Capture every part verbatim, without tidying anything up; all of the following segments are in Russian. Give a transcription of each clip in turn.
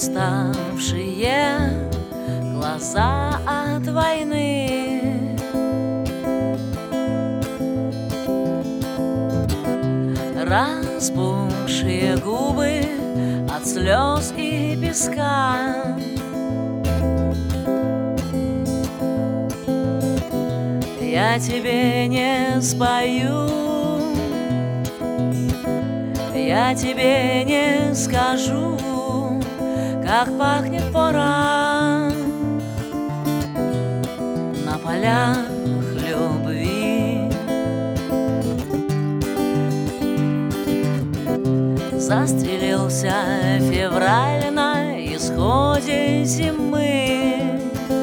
Уставшие глаза от войны, распухшие губы от слез и песка. Я тебе не спою, я тебе не скажу, как пахнет пора на полях любви. Застрелился февраль на исходе зимы.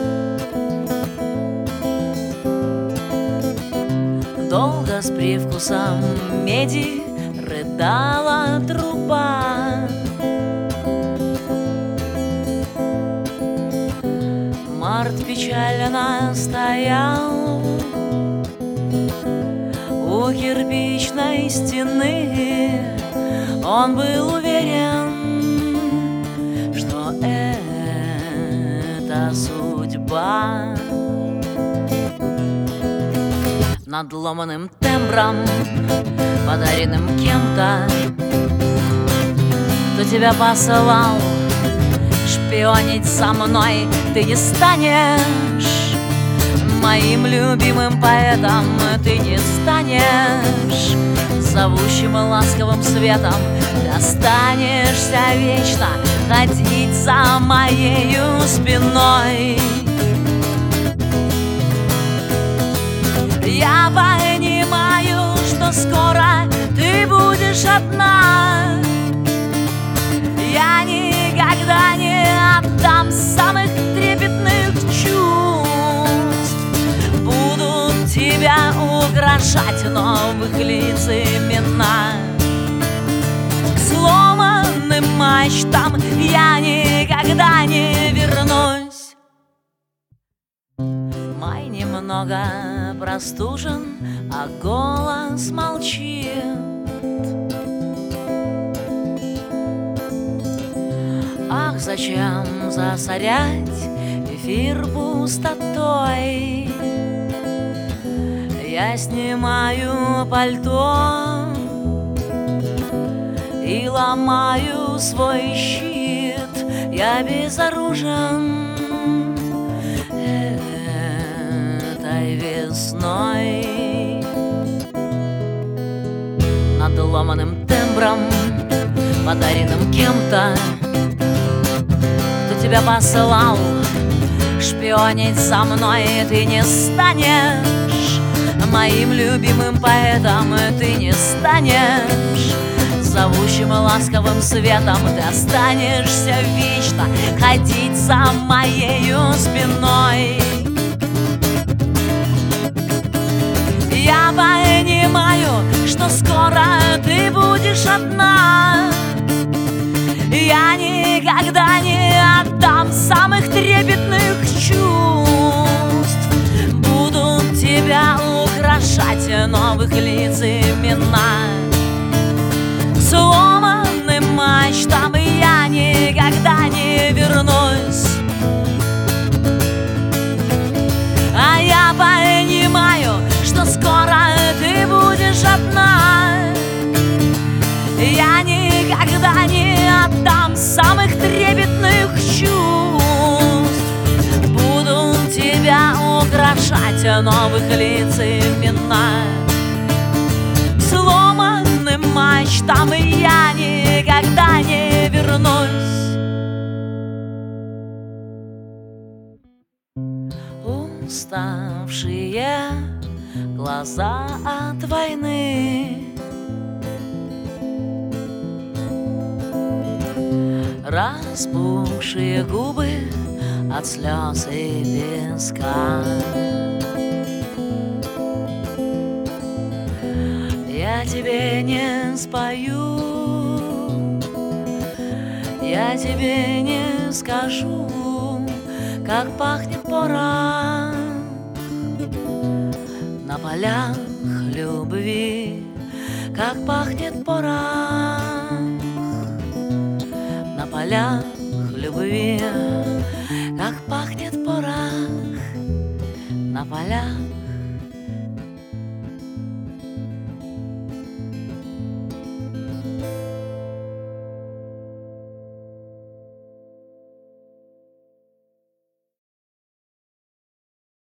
Долго с привкусом меди рыдала труба. Март печально стоял у кирпичной стены. Он был уверен, что это судьба. Над ломаным тембром, подаренным кем-то, кто тебя посылал шпионить со мной, ты не станешь моим любимым поэтом, ты не станешь зовущим ласковым светом, ты останешься вечно ходить за моею спиной. Я понимаю, что скоро ты будешь одна. Я никогда не отдам самых трепетных чувств. Будут тебя украшать новых лиц имена. К сломанным мачтам я никогда не вернусь. Май немного простужен, а голос молчит. Ах, зачем засорять эфир пустотой? Я снимаю пальто и ломаю свой щит. Я безоружен этой весной. Над ломаным тембром, подаренным кем-то, кто тебя посылал шпионить со мной, ты не станешь моим любимым поэтом, ты не станешь зовущим ласковым светом, ты останешься вечно ходить за моею спиной. Я понимаю, что скоро ты будешь одна. Я никогда не отдам самых трепетных чувств. Будут тебя украшать новых лиц имена. К сломанным мачтам я никогда не вернусь. А я понимаю, что скоро ты будешь одна. Я никогда не отдам самых трепетных чувств. Будут тебя украшать новых лиц имена. К сломанным мачтам я никогда не вернусь. Уставшие глаза от войны, распухшие губы от слез и песка. Я тебе не спою, я тебе не скажу, как пахнет пора на полях любви, как пахнет пора на полях любви, как пахнет порох на полях.